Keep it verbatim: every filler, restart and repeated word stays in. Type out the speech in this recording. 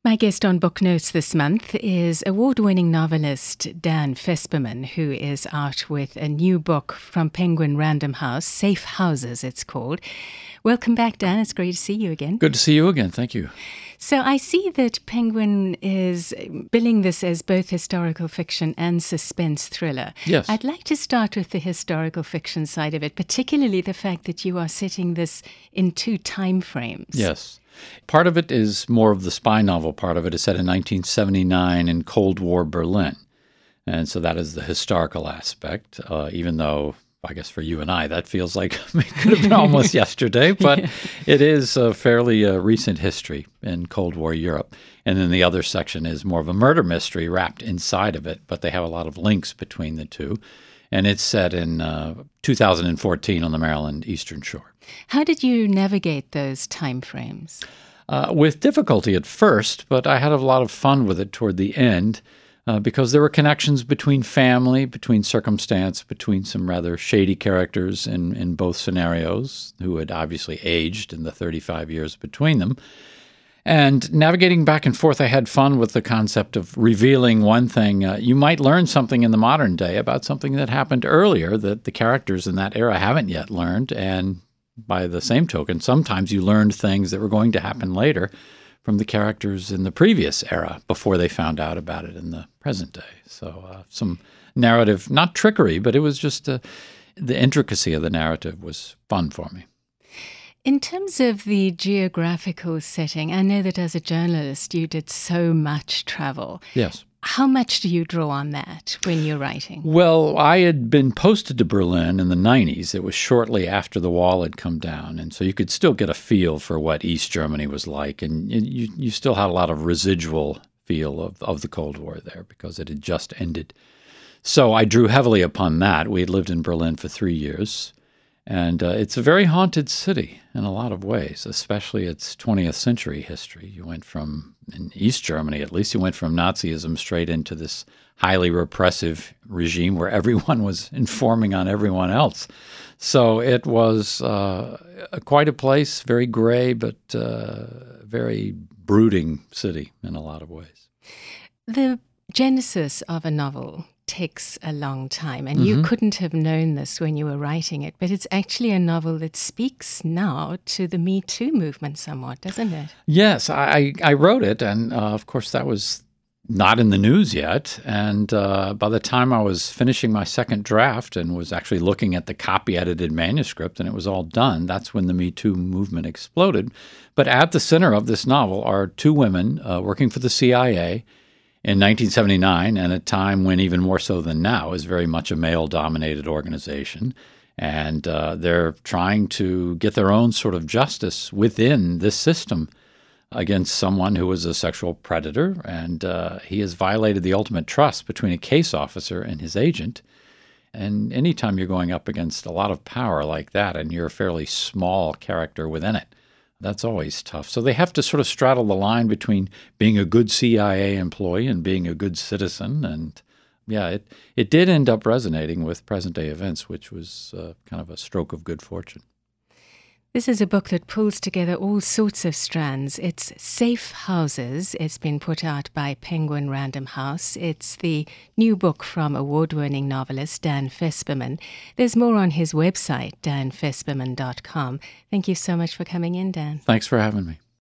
My guest on Book Notes this month is award-winning novelist Dan Fesperman, who is out with a new book from Penguin Random House, Safe Houses it's called. Welcome back, Dan. It's great to see you again. Good to see you again. Thank you. So I see that Penguin is billing this as both historical fiction and suspense thriller. Yes. I'd like to start with the historical fiction side of it, particularly the fact that you are setting this in two time frames. Yes. Part of it is more of the spy novel. Part of it is set in nineteen seventy-nine in Cold War Berlin. And so that is the historical aspect, uh, even though, I guess for you and I, that feels like it could have been almost yesterday, but yeah. It is a fairly uh, recent history in Cold War Europe. And then the other section is more of a murder mystery wrapped inside of it, but they have a lot of links between the two. And it's set in uh, two thousand fourteen on the Maryland Eastern Shore. How did you navigate those time frames? Uh, with difficulty at first, but I had a lot of fun with it toward the end uh, because there were connections between family, between circumstance, between some rather shady characters in, in both scenarios who had obviously aged in the thirty-five years between them. And navigating back and forth, I had fun with the concept of revealing one thing. Uh, you might learn something in the modern day about something that happened earlier that the characters in that era haven't yet learned. And by the same token, sometimes you learned things that were going to happen later from the characters in the previous era before they found out about it in the present day. So uh, some narrative, not trickery, but it was just uh, the intricacy of the narrative was fun for me. In terms of the geographical setting, I know that as a journalist you did so much travel. Yes. How much do you draw on that when you're writing? Well, I had been posted to Berlin in the nineties. It was shortly after the wall had come down, and so you could still get a feel for what East Germany was like, and you, you still had a lot of residual feel of, of the Cold War there because it had just ended. So I drew heavily upon that. We had lived in Berlin for three years. And uh, it's a very haunted city in a lot of ways, especially its twentieth century history. You went from, in East Germany at least, you went from Nazism straight into this highly repressive regime where everyone was informing on everyone else. So it was uh, a, quite a place, very gray, but uh, very brooding city in a lot of ways. The genesis of a novel takes a long time, and mm-hmm. you couldn't have known this when you were writing it, but it's actually a novel that speaks now to the Me Too movement somewhat, doesn't it? Yes, I, I wrote it, and uh, of course that was not in the news yet, and uh, by the time I was finishing my second draft and was actually looking at the copy-edited manuscript and it was all done, that's when the Me Too movement exploded. But at the center of this novel are two women uh, working for the C I A in nineteen seventy-nine, and a time when even more so than now is very much a male-dominated organization. And uh, they're trying to get their own sort of justice within this system against someone who was a sexual predator. And uh, he has violated the ultimate trust between a case officer and his agent. And anytime you're going up against a lot of power like that and you're a fairly small character within it, that's always tough. So they have to sort of straddle the line between being a good C I A employee and being a good citizen. And yeah, it, it did end up resonating with present-day events, which was uh, kind of a stroke of good fortune. This is a book that pulls together all sorts of strands. It's Safe Houses. It's been put out by Penguin Random House. It's the new book from award-winning novelist Dan Fesperman. There's more on his website, dan fesperman dot com. Thank you so much for coming in, Dan. Thanks for having me.